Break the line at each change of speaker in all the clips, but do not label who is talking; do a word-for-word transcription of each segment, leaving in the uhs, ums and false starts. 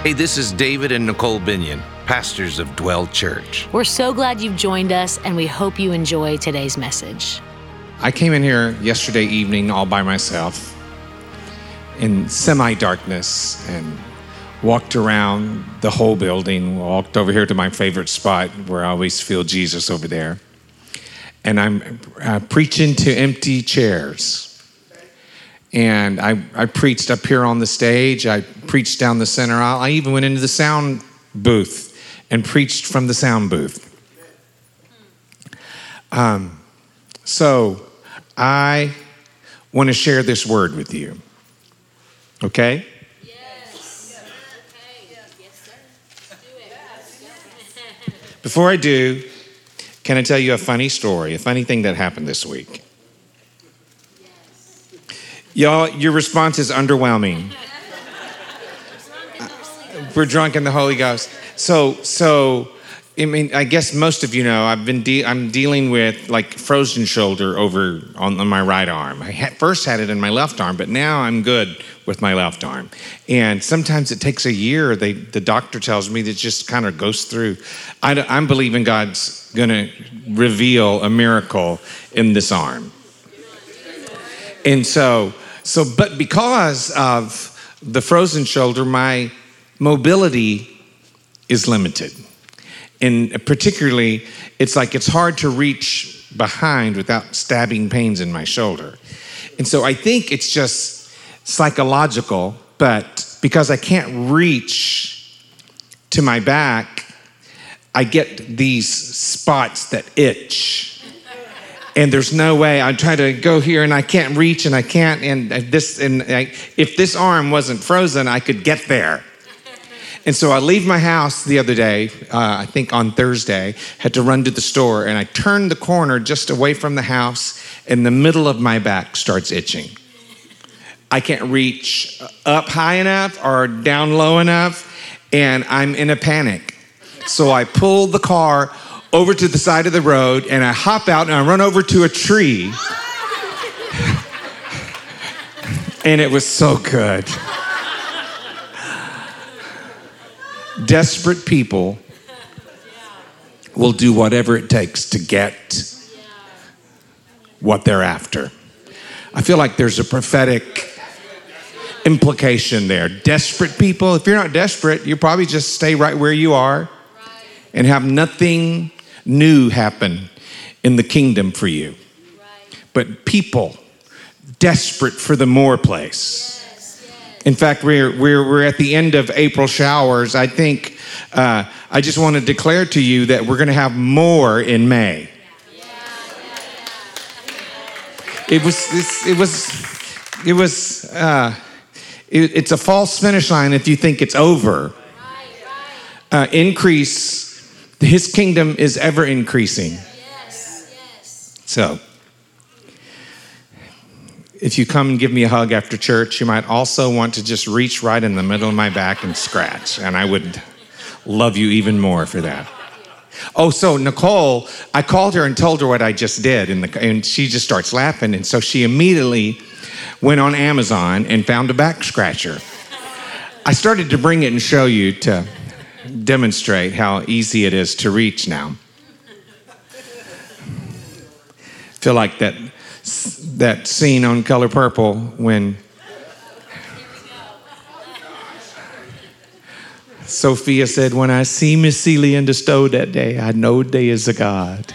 Hey, this is David and Nicole Binion, pastors of Dwell Church.
We're so glad you've joined us, and we hope you enjoy today's message.
I came in here yesterday evening all by myself in semi-darkness and walked around the whole building, walked over here to my favorite spot where I always feel Jesus over there. And I'm uh, preaching to empty chairs. And I, I preached up here on the stage. I preached down the center aisle. I even went into the sound booth and preached from the sound booth. Um, so I want to share this word with you. Okay?
Yes. Okay. Yes, sir. Do it.
Before I do, can I tell you a funny story, a funny thing that happened this week? Y'all, your response is underwhelming. We're drunk in the Holy Ghost. So, so I mean, I guess most of you know I've been de- I'm dealing with like frozen shoulder over on, on my right arm. I had, first had it in my left arm, but now I'm good with my left arm. And sometimes it takes a year. They, the doctor tells me that it just kind of goes through. I, I'm believing God's going to reveal a miracle in this arm. And so. So, but because of the frozen shoulder, my mobility is limited. And particularly, it's like it's hard to reach behind without stabbing pains in my shoulder. And so I think it's just psychological, but because I can't reach to my back, I get these spots that itch. And there's no way. I try to go here and I can't reach and I can't. And this, and I, if this arm wasn't frozen, I could get there. And so I leave my house the other day, uh, I think on Thursday, had to run to the store, and I turned the corner just away from the house, and the middle of my back starts itching. I can't reach up high enough or down low enough, and I'm in a panic. So I pull the car over to the side of the road, and I hop out and I run over to a tree. And it was so good. Desperate people will do whatever it takes to get what they're after. I feel like there's a prophetic implication there. Desperate people, if you're not desperate, you probably just stay right where you are and have nothing new happen in the kingdom for you. Right. But people desperate for the more place. Yes, yes. In fact, we're, we're, we're at the end of April showers. I think, uh, I just want to declare to you that we're going to have more in May. Yeah. It was, this, it was, it was, uh, it, it's a false finish line if you think it's over. Right, right. Uh, increase. His kingdom is ever increasing. Yes, yes. So, if you come and give me a hug after church, you might also want to just reach right in the middle of my back and scratch. And I would love you even more for that. Oh, so Nicole, I called her and told her what I just did. And, the, and she just starts laughing. And so she immediately went on Amazon and found a back scratcher. I started to bring it and show you to demonstrate how easy it is to reach now. Feel like that that scene on Color Purple when Sophia said, "When I see Miss Celia in the stove that day, I know there is a God."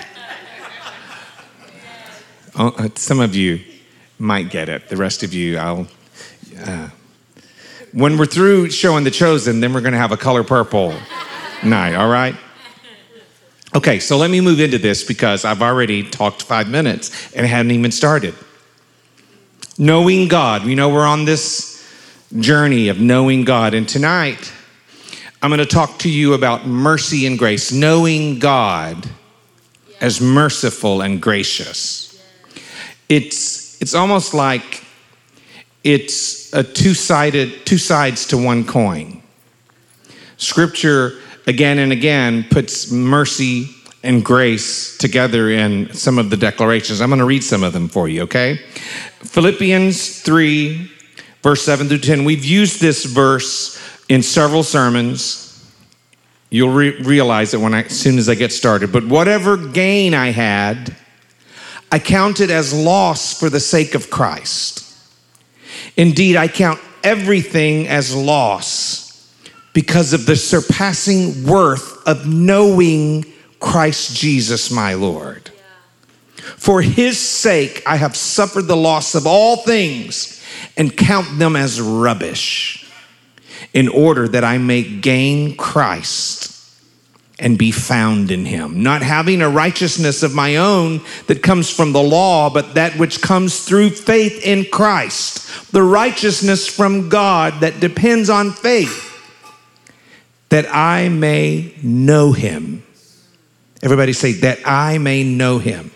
Oh, some of you might get it. The rest of you, I'll... Uh, When we're through showing The Chosen, then we're going to have a Color Purple night, all right? Okay, so let me move into this because I've already talked five minutes and hadn't even started. Knowing God. We know we're on this journey of knowing God. And tonight, I'm going to talk to you about mercy and grace. Knowing God as merciful and gracious. It's, it's almost like it's a two-sided, two sides to one coin. Scripture, again and again, puts mercy and grace together in some of the declarations. I'm going to read some of them for you, okay? Philippians three, verse seven through ten. We've used this verse in several sermons. You'll re- realize it when I, as soon as I get started. But whatever gain I had, I counted as loss for the sake of Christ. Indeed, I count everything as loss because of the surpassing worth of knowing Christ Jesus, my Lord. For his sake, I have suffered the loss of all things and count them as rubbish, in order that I may gain Christ and be found in him, not having a righteousness of my own that comes from the law, but that which comes through faith in Christ, the righteousness from God that depends on faith, that I may know him. Everybody say, that I may know him.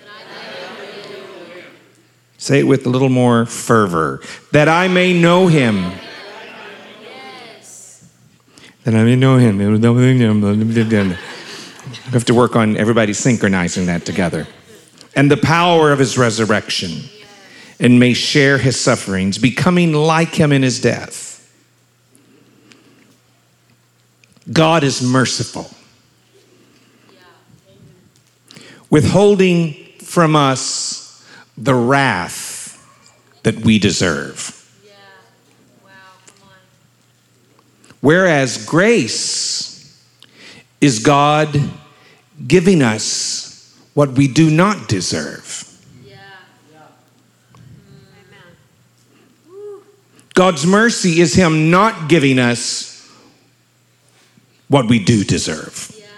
Say it with a little more fervor. That I may know him. That I may know him. We have to work on everybody synchronizing that together. And the power of his resurrection, and may share his sufferings, becoming like him in his death. God is merciful, withholding from us the wrath that we deserve. Whereas grace is God giving us what we do not deserve.
Yeah. Yeah.
Amen. God's mercy is him not giving us what we do deserve.
Yeah.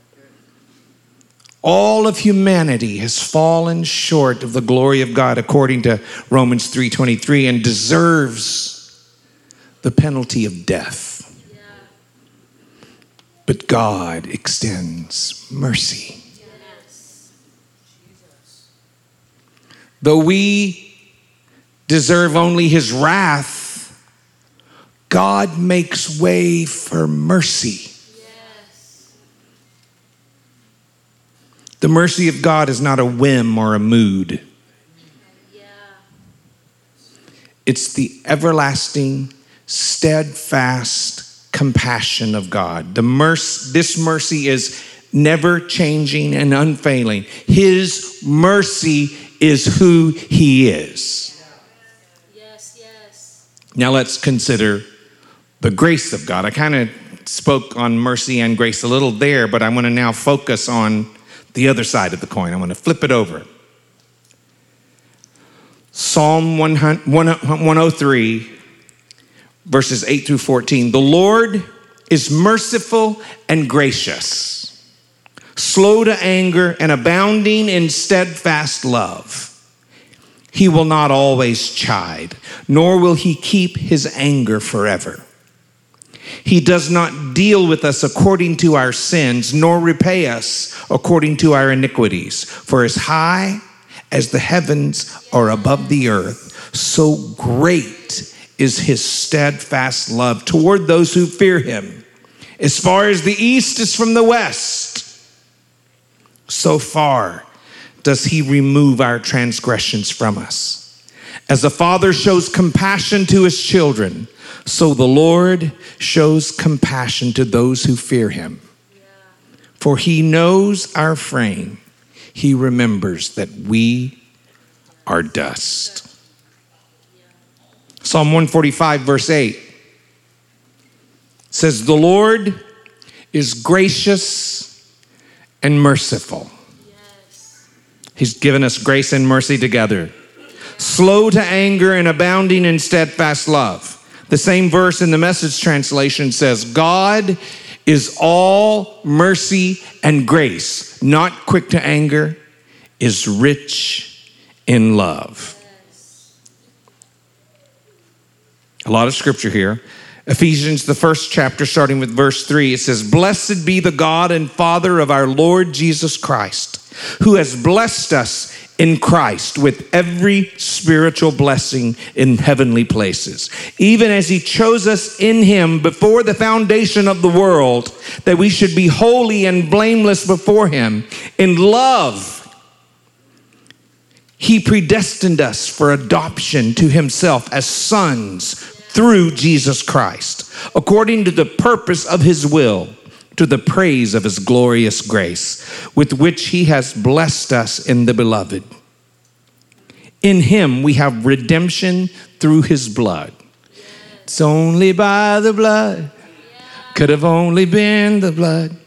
All of humanity has fallen short of the glory of God according to Romans three twenty-three and deserves the penalty of death. But God extends mercy.
Yes.
Though we deserve only his wrath, God makes way for mercy.
Yes.
The mercy of God is not a whim or a mood.
Yeah.
It's the everlasting, steadfast compassion of God. The mercy, this mercy is never changing and unfailing. His mercy is who he is.
Yes, yes.
Now let's consider the grace of God. I kind of spoke on mercy and grace a little there, but I want to now focus on the other side of the coin. I want to flip it over. Psalm one oh three, verses eight through fourteen. The Lord is merciful and gracious, slow to anger and abounding in steadfast love. He will not always chide, nor will he keep his anger forever. He does not deal with us according to our sins, nor repay us according to our iniquities. For as high as the heavens are above the earth, so great is his steadfast love toward those who fear him. As far as the east is from the west, so far does he remove our transgressions from us. As a father shows compassion to his children, so the Lord shows compassion to those who fear him.
Yeah.
For he knows our frame. He remembers that we are dust. Psalm one forty-five, verse eight says, the Lord is gracious and merciful.
Yes.
He's given us grace and mercy together. Slow to anger and abounding in steadfast love. The same verse in the Message translation says, God is all mercy and grace, not quick to anger, is rich in love. A lot of scripture here. Ephesians, the first chapter, starting with verse three, it says, blessed be the God and Father of our Lord Jesus Christ, who has blessed us in Christ with every spiritual blessing in heavenly places, even as he chose us in him before the foundation of the world, that we should be holy and blameless before him. In love, he predestined us for adoption to himself as sons
through Jesus Christ, according to the purpose of his will, to the praise of his glorious grace, with which he has blessed us in the beloved. In him we have redemption through his blood. It's only by the blood. Could have only been the blood.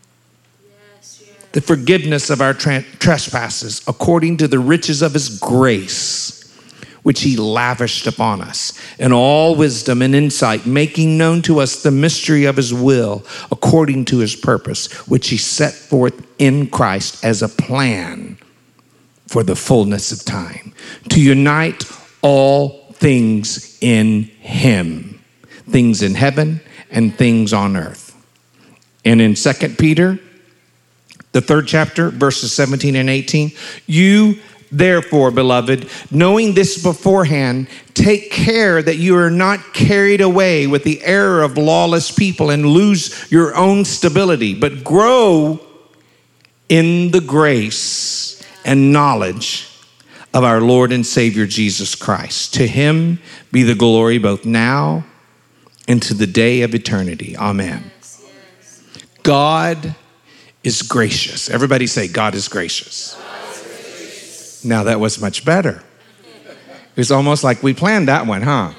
The forgiveness of our tra- trespasses, according to the riches of his grace, which he lavished upon us in all wisdom and insight, making known to us the mystery of his will, according to his purpose, which he set forth in Christ as a plan for the fullness of time, to unite all things in him, things in heaven and things on earth. And in Second Peter, the third chapter, verses seventeen and eighteen, you therefore, beloved, knowing this beforehand, take care that you are not carried away with the error of lawless people and lose your own stability, but grow in the grace and knowledge of our Lord and Savior Jesus Christ. To him be the glory both now and to the day of eternity. Amen.
Yes, yes.
God is gracious. Everybody say, God is gracious. Now that was much better. It was almost like we planned that one, huh?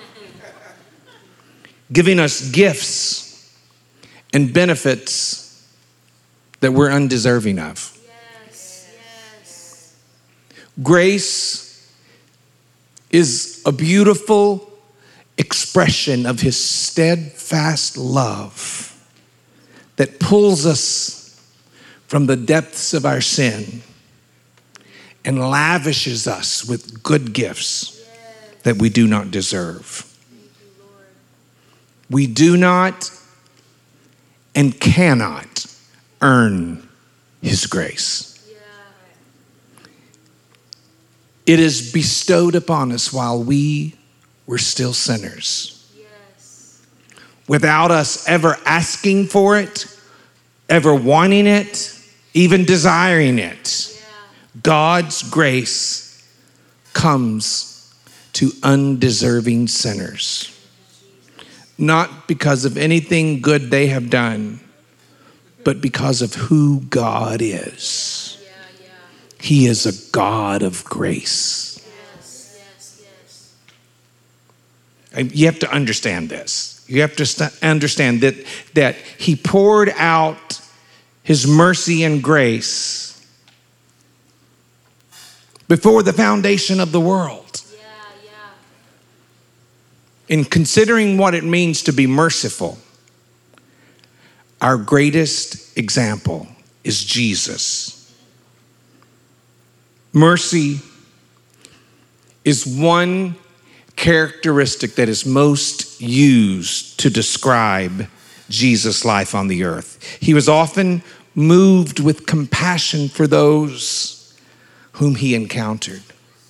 Giving us gifts and benefits that we're undeserving of.
Yes, yes.
Grace is a beautiful expression of his steadfast love that pulls us from the depths of our sin and lavishes us with good gifts that we do not deserve. We do not and cannot earn his grace. It is bestowed upon us while we were still sinners.
Yes.
Without us ever asking for it, ever wanting it, even desiring it. God's grace comes to undeserving sinners, not because of anything good they have done, but because of who God is.
Yeah, yeah.
He is a God of grace.
Yes, yes, yes.
And you have to understand this. You have to st- understand that, that he poured out his mercy and grace before the foundation of the world.
Yeah, yeah.
In considering what it means to be merciful, our greatest example is Jesus. Mercy is one characteristic that is most used to describe Jesus' life on the earth. He was often moved with compassion for those whom he encountered.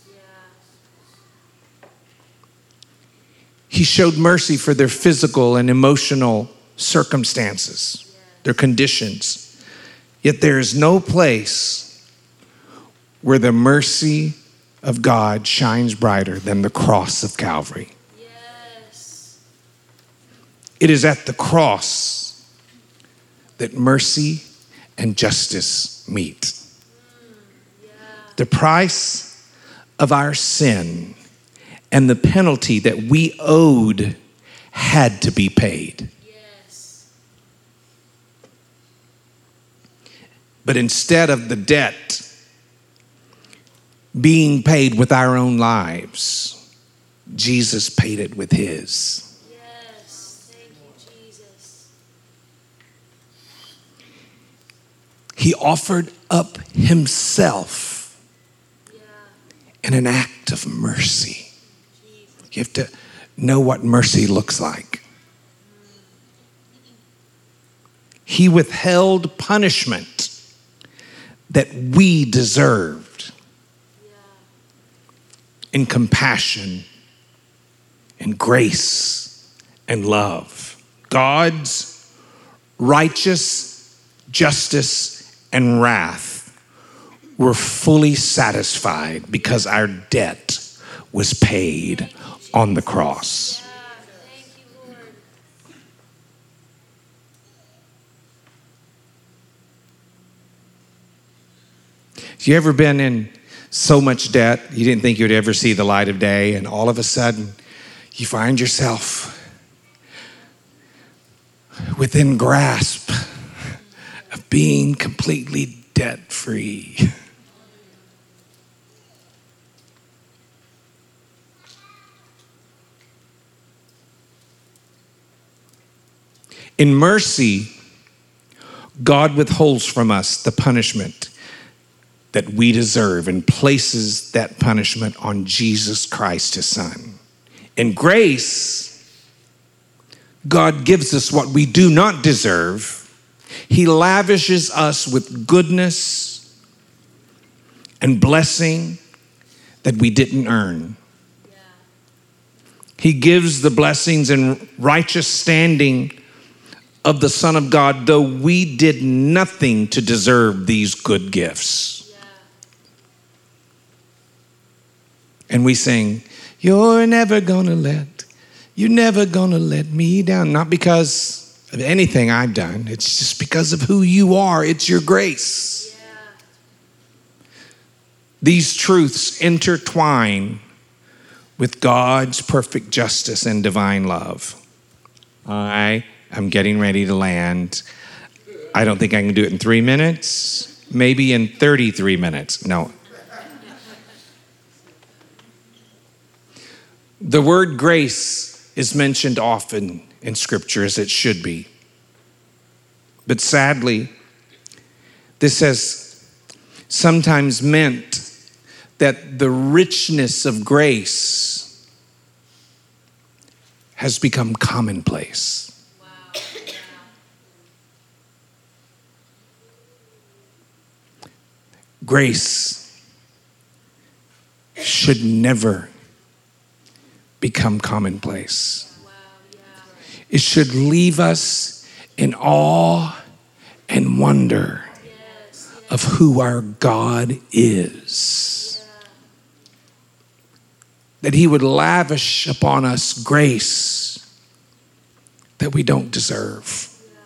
He showed mercy for their physical and emotional circumstances, their conditions. Yet there is no place where the mercy of God shines brighter than the cross of Calvary.
Yes.
It is at the cross that mercy and justice meet. The price of our sin and the penalty that we owed had to be paid.
Yes.
But instead of the debt being paid with our own lives, Jesus paid it with his.
Yes. Thank you, Jesus.
He offered up himself in an act of mercy. You have to know what mercy looks like. He withheld punishment that we deserved in compassion and grace and love. God's righteous justice and wrath were fully satisfied because our debt was paid on the cross. You ever been in so much debt you didn't think you'd ever see the light of day, and all of a sudden you find yourself within grasp of being completely debt-free? In mercy, God withholds from us the punishment that we deserve and places that punishment on Jesus Christ, his son. In grace, God gives us what we do not deserve. He lavishes us with goodness and blessing that we didn't earn.
Yeah.
He gives the blessings and righteous standing of the Son of God, though we did nothing to deserve these good gifts.
Yeah.
And we sing, you're never gonna let, you're never gonna let me down. Not because of anything I've done. It's just because of who you are. It's your grace.
Yeah.
These truths intertwine with God's perfect justice and divine love. I am getting ready to land. I don't think I can do it in three minutes, maybe in thirty-three minutes. No. The word grace is mentioned often in Scripture, as it should be. But sadly, this has sometimes meant that the richness of grace has become commonplace.
Wow. Yeah.
Grace should never become commonplace.
Wow. Yeah.
It should leave us in awe and wonder
Yes. Yes.
of who our God is.
Yeah.
That he would lavish upon us grace that we don't deserve.
Yeah.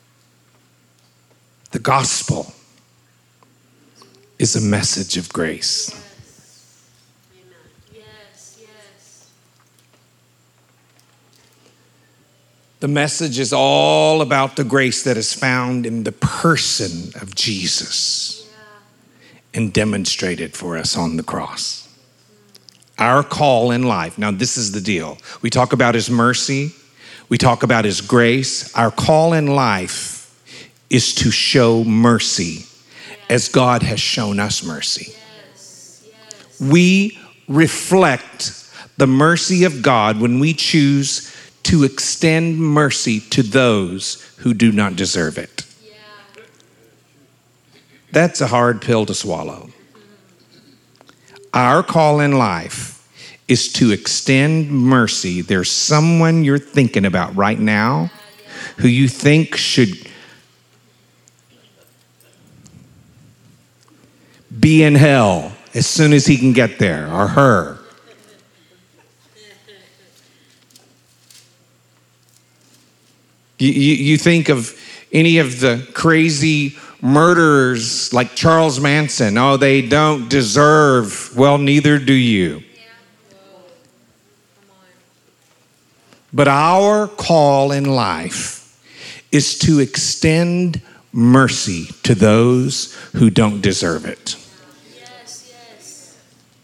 The gospel is a message of grace.
Yes. Amen. Yes. Yes.
The message is all about the grace that is found in the person of Jesus
Yeah.
and demonstrated for us on the cross. Our call in life, now this is the deal. We talk about his mercy, we talk about his grace. Our call in life is to show mercy as God has shown us mercy.
Yes. Yes.
We reflect the mercy of God when we choose to extend mercy to those who do not deserve it.
Yeah.
That's a hard pill to swallow. Our call in life is to extend mercy. There's someone you're thinking about right now who you think should be in hell as soon as he can get there, or her. You, you, you think of any of the crazy murderers like Charles Manson. Oh, they don't deserve. Well, neither do you.
Yeah. Whoa. Come on.
But our call in life is to extend mercy to those who don't deserve it.
Yes. Yes.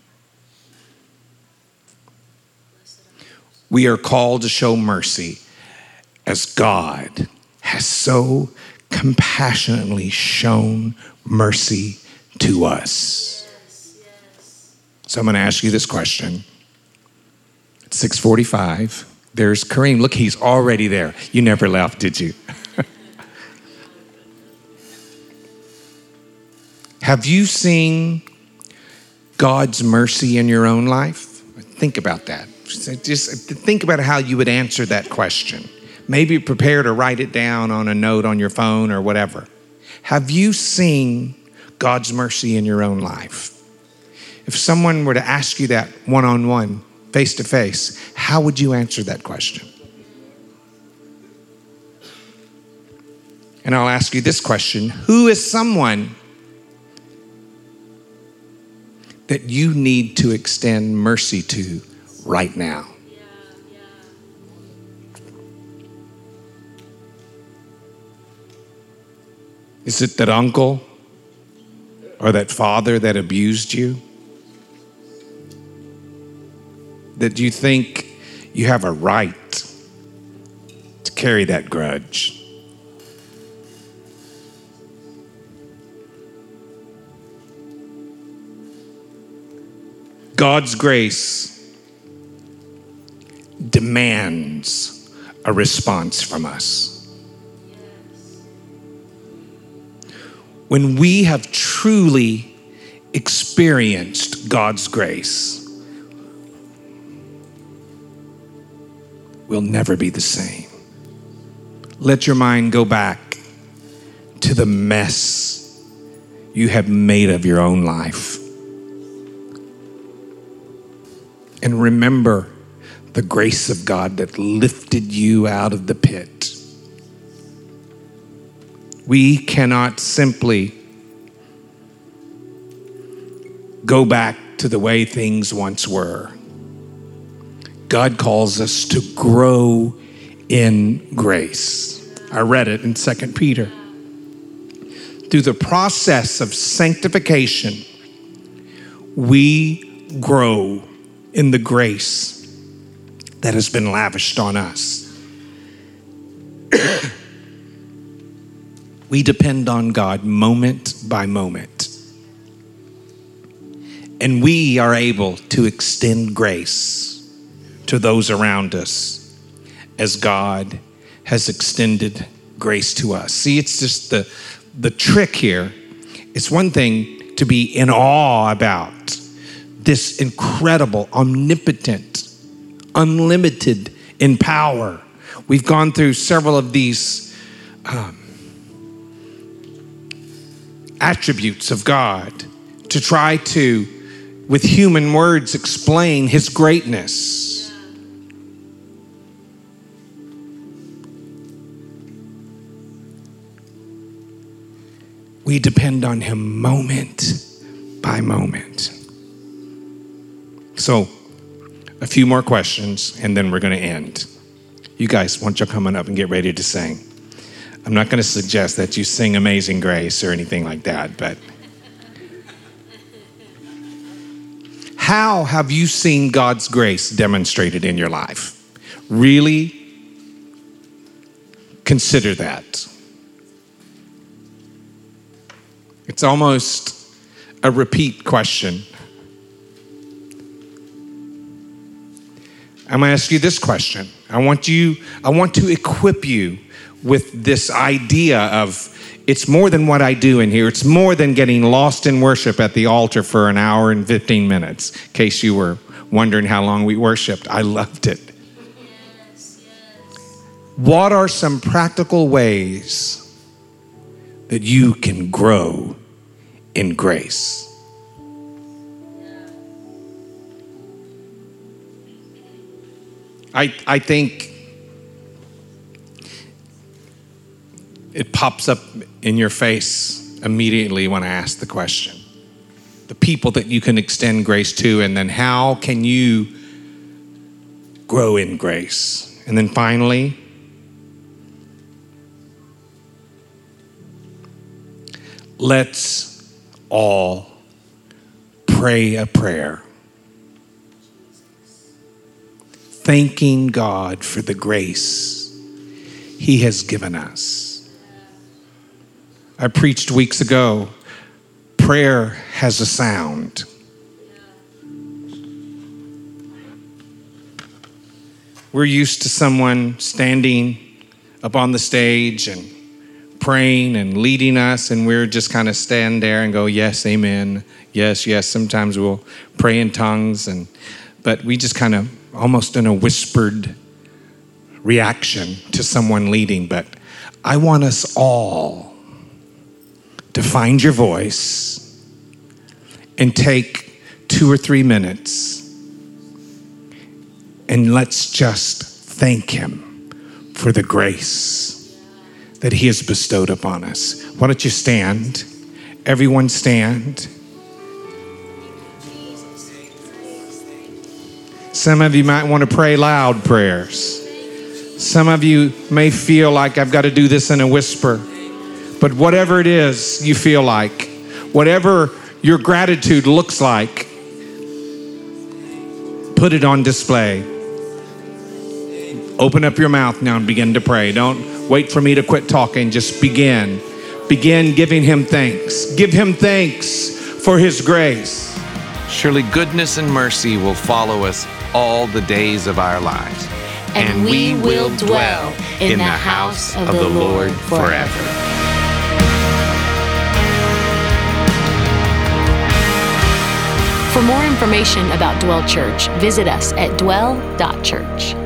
Blessed are those.
We are called to show mercy as God has so compassionately shown mercy to us.
Yes. Yes.
So I'm going to ask you this question. It's six forty-five. There's Kareem. Look, he's already there. You never left, did you? Have you seen God's mercy in your own life? Think about that. Just think about how you would answer that question. Maybe prepare to write it down on a note on your phone or whatever. Have you seen God's mercy in your own life? If someone were to ask you that one-on-one, face-to-face, how would you answer that question? And I'll ask you this question. Who is someone that you need to extend mercy to right now?
Yeah, yeah.
Is it that uncle or that father that abused you? That you think you have a right to carry that grudge? God's grace demands a response from us. When we have truly experienced God's grace, we'll never be the same. Let your mind go back to the mess you have made of your own life. And remember the grace of God that lifted you out of the pit. We cannot simply go back to the way things once were. God calls us to grow in grace. I read it in Second Peter. Through the process of sanctification, we grow in the grace that has been lavished on us. We depend on God moment by moment. And we are able to extend grace to those around us as God has extended grace to us. See, it's just the, the trick here. It's one thing to be in awe about this incredible, omnipotent, unlimited in power. We've gone through several of these um, attributes of God to try to, with human words, explain his greatness. We depend on him moment by moment. So, a few more questions, and then we're going to end. You guys, why don't you come on up and get ready to sing? I'm not going to suggest that you sing Amazing Grace or anything like that, but how have you seen God's grace demonstrated in your life? Really consider that. It's almost a repeat question. I'm going to ask you this question. I want you, I want to equip you with this idea of it's more than what I do in here. It's more than getting lost in worship at the altar for an hour and fifteen minutes, in case you were wondering how long we worshiped. I loved it.
Yes, yes.
What are some practical ways that you can grow in grace? I, I think it pops up in your face immediately when I ask the question. The people that you can extend grace to, and then how can you grow in grace? And then finally, let's all pray a prayer, thanking God for the grace he has given us. I preached weeks ago, prayer has a sound. We're used to someone standing up on the stage and praying and leading us, and we're just kind of stand there and go, yes, amen, yes, yes. Sometimes we'll pray in tongues, and but we just kind of almost in a whispered reaction to someone leading. But I want us all to find your voice and take two or three minutes and let's just thank him for the grace that he has bestowed upon us. Why don't you stand? Everyone stand. Some of you might want to pray loud prayers. Some of you may feel like I've got to do this in a whisper. But whatever it is you feel like, whatever your gratitude looks like, put it on display. Open up your mouth now and begin to pray. Don't wait for me to quit talking. Just begin. Begin giving him thanks. Give him thanks for his grace.
Surely goodness and mercy will follow us all the days of our lives.
And we will dwell in the house of the Lord forever. For more information about Dwell Church, visit us at dwell dot church.